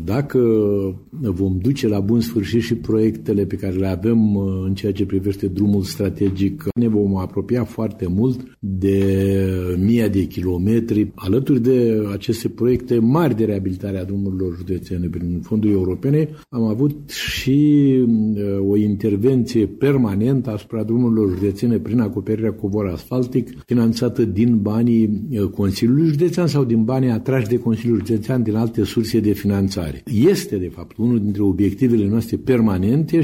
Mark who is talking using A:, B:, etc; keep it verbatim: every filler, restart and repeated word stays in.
A: Dacă vom duce la bun sfârșit și proiectele pe care le avem în ceea ce privește drumul strategic, ne vom apropia foarte mult de mii de kilometri. Alături de aceste proiecte mari de reabilitare a drumurilor județene prin fonduri europene, am avut și o intervenție permanentă asupra drumurilor județene prin acoperirea cu covor asfaltic, finanțată din banii Consiliului Județean sau din banii atrași de Consiliul Județean din alte surse de finanțare. Este, de fapt, unul dintre obiectivele noastre permanente